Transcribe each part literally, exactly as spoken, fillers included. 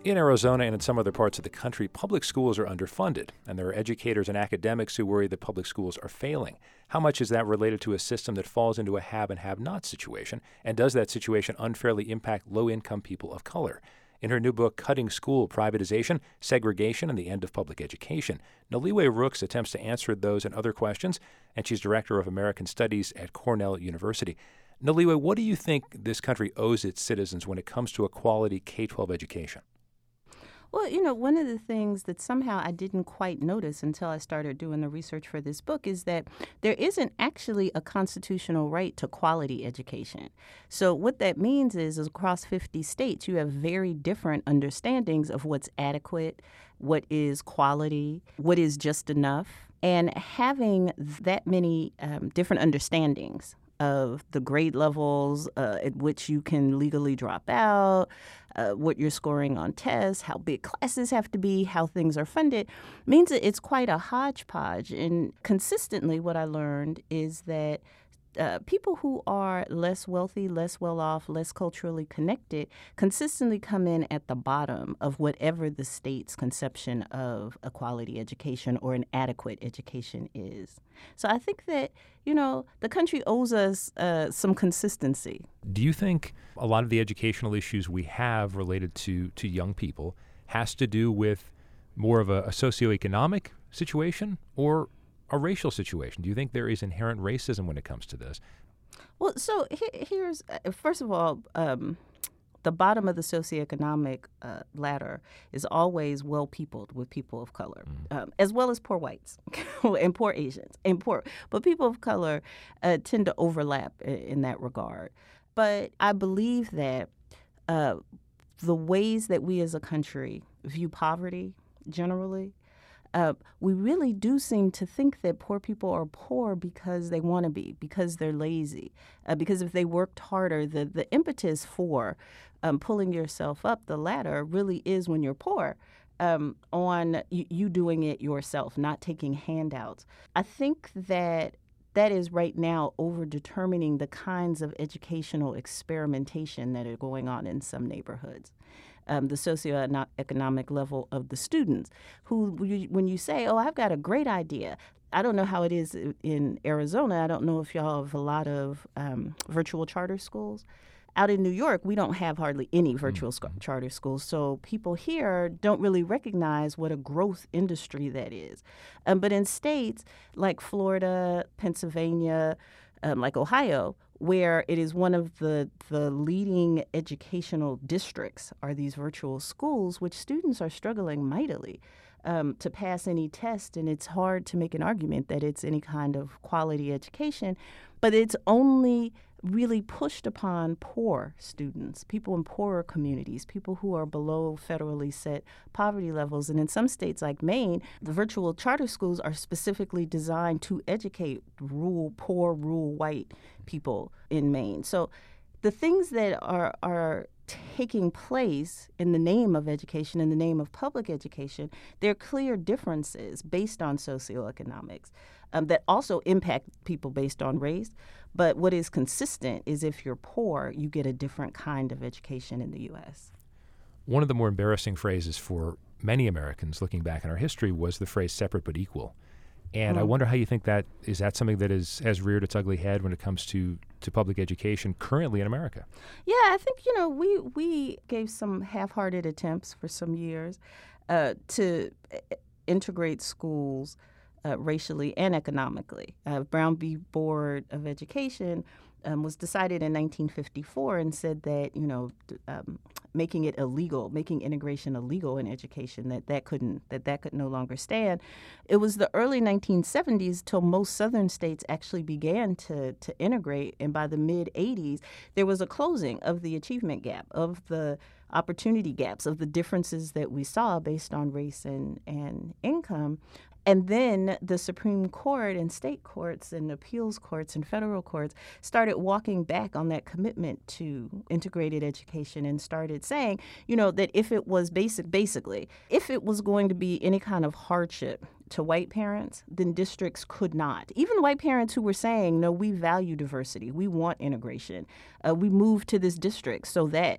In Arizona and in some other parts of the country, public schools are underfunded, and there are educators and academics who worry that public schools are failing. How much is that related to a system that falls into a have and have-not situation, and does that situation unfairly impact low-income people of color? In her new book, Cutting School: Privatization, Segregation, and the End of Public Education, Noliwe Rooks attempts to answer those and other questions, and she's Director of American Studies at Cornell University. Noliwe, what do you think this country owes its citizens when it comes to a quality K twelve education? Well, you know, one of the things that somehow I didn't quite notice until I started doing the research for this book is that there isn't actually a constitutional right to quality education. So what that means is, is across fifty states, you have very different understandings of what's adequate, what is quality, what is just enough. And having that many um, different understandings of the grade levels uh, at which you can legally drop out, uh, what you're scoring on tests, how big classes have to be, how things are funded, means that it's quite a hodgepodge. And consistently what I learned is that Uh, people who are less wealthy, less well-off, less culturally connected consistently come in at the bottom of whatever the state's conception of a quality education or an adequate education is. So I think that, you know, the country owes us uh, some consistency. Do you think a lot of the educational issues we have related to, to young people has to do with more of a, a socioeconomic situation or a racial situation? Do you think there is inherent racism when it comes to this? Well, so he- here's, uh, first of all, um, the bottom of the socioeconomic uh, ladder is always well-peopled with people of color, mm. um, as well as poor whites and poor Asians and poor. But people of color uh, tend to overlap in, in that regard. But I believe that uh, the ways that we as a country view poverty generally, Uh, we really do seem to think that poor people are poor because they want to be, because they're lazy, uh, because if they worked harder, the, the impetus for um, pulling yourself up the ladder really is when you're poor, um, on you, you doing it yourself, not taking handouts. I think that that is right now over-determining the kinds of educational experimentation that are going on in some neighborhoods. Um, the socioeconomic level of the students, who, when you say, oh, I've got a great idea. I don't know how it is in Arizona. I don't know if y'all have a lot of um, virtual charter schools. Out in New York, we don't have hardly any virtual mm-hmm. sc- charter schools, so people here don't really recognize what a growth industry that is. Um, but in states like Florida, Pennsylvania, um, like Ohio, where it is one of the, the leading educational districts are these virtual schools, which students are struggling mightily um, to pass any test, and it's hard to make an argument that it's any kind of quality education, but it's only really pushed upon poor students, people in poorer communities, people who are below federally set poverty levels. And in some states like Maine, the virtual charter schools are specifically designed to educate rural, poor, rural white people in Maine. So the things that are are taking place in the name of education, in the name of public education, there are clear differences based on socioeconomics um, that also impact people based on race. But what is consistent is if you're poor, you get a different kind of education in the U S. One of the more embarrassing phrases for many Americans looking back in our history was the phrase separate but equal. And mm. I wonder how you think that, is that something that is, has reared its ugly head when it comes to, to public education currently in America? Yeah, I think, you know, we, we gave some half-hearted attempts for some years uh, to integrate schools uh, racially and economically. Uh, Brown v. Board of Education um, was decided in nineteen fifty-four and said that, you know, um, making it illegal, making integration illegal in education, that that couldn't, that that could no longer stand. It was the early nineteen seventies till most southern states actually began to to integrate, and by the mid eighties, there was a closing of the achievement gap, of the opportunity gaps, of the differences that we saw based on race and, and income. And then the Supreme Court and state courts and appeals courts and federal courts started walking back on that commitment to integrated education and started saying, you know, that if it was basic, basically, if it was going to be any kind of hardship to white parents, then districts could not. Even white parents who were saying, no, we value diversity, we want integration, uh, we moved to this district so that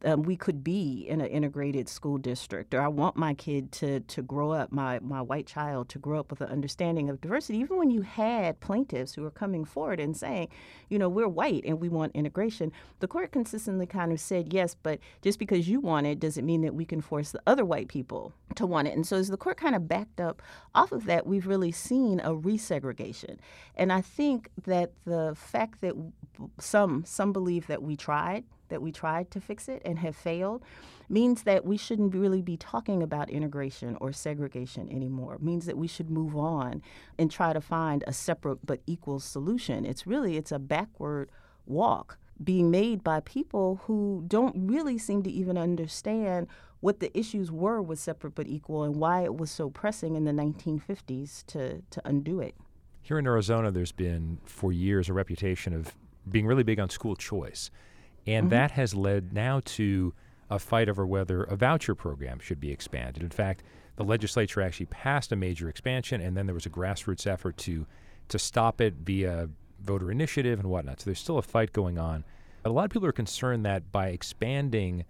um, we could be in an integrated school district, or I want my kid to to grow up, my my white child to grow up with an understanding of diversity. Even when you had plaintiffs who were coming forward and saying, you know, we're white and we want integration, the court consistently kind of said, yes, but just because you want it doesn't mean that we can force the other white people to want it. And so as the court kind of backed up off of that, we've really seen a resegregation. And I think that the fact that some some believe that we tried, that we tried to fix it and have failed, means that we shouldn't really be talking about integration or segregation anymore. It means that we should move on and try to find a separate but equal solution. It's really, it's a backward walk being made by people who don't really seem to even understand what the issues were with separate but equal and why it was so pressing in the nineteen fifties to, to undo it. Here in Arizona, there's been for years a reputation of being really big on school choice. And mm-hmm. that has led now to a fight over whether a voucher program should be expanded. In fact, the legislature actually passed a major expansion, and then there was a grassroots effort to to stop it via voter initiative and whatnot. So there's still a fight going on. But a lot of people are concerned that by expanding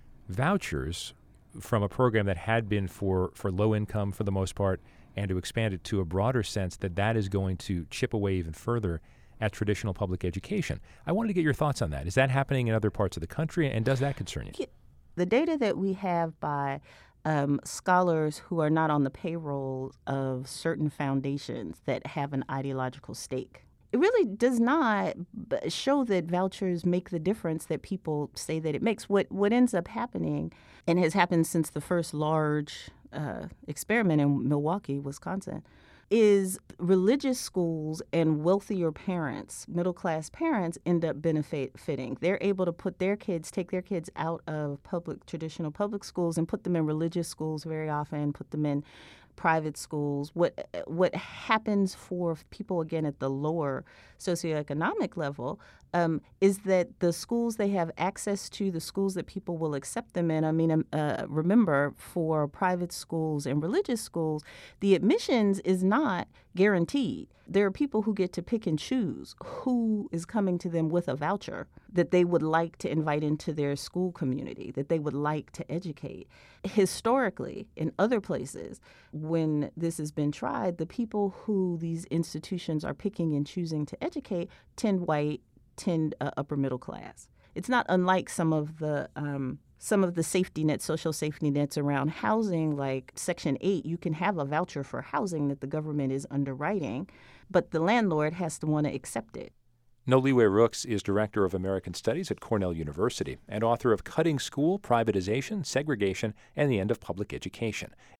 vouchers from a program that had been for, for low income for the most part, and to expand it to a broader sense, that that is going to chip away even further at traditional public education. I wanted to get your thoughts on that. Is that happening in other parts of the country, and does that concern you? The data that we have by um, scholars who are not on the payroll of certain foundations that have an ideological stake, it really does not show that vouchers make the difference that people say that it makes. What what ends up happening, and has happened since the first large uh, experiment in Milwaukee, Wisconsin, is religious schools and wealthier parents, middle-class parents, end up benefiting. They're able to put their kids, take their kids out of public, traditional public schools and put them in religious schools very often, put them in private schools. What what happens for people, again, at the lower socioeconomic level um, is that the schools they have access to, the schools that people will accept them in, I mean, uh, remember, for private schools and religious schools, the admissions is not guaranteed. There are people who get to pick and choose who is coming to them with a voucher that they would like to invite into their school community, that they would like to educate. Historically, in other places, when this has been tried, the people who these institutions are picking and choosing to educate tend white, tend uh, upper middle class. It's not unlike some of the um, some of the safety nets, social safety nets around housing, like Section eight. You can have a voucher for housing that the government is underwriting, but the landlord has to want to accept it. Noliwe Rooks is Director of American Studies at Cornell University and author of Cutting School, Privatization, Segregation, and the End of Public Education.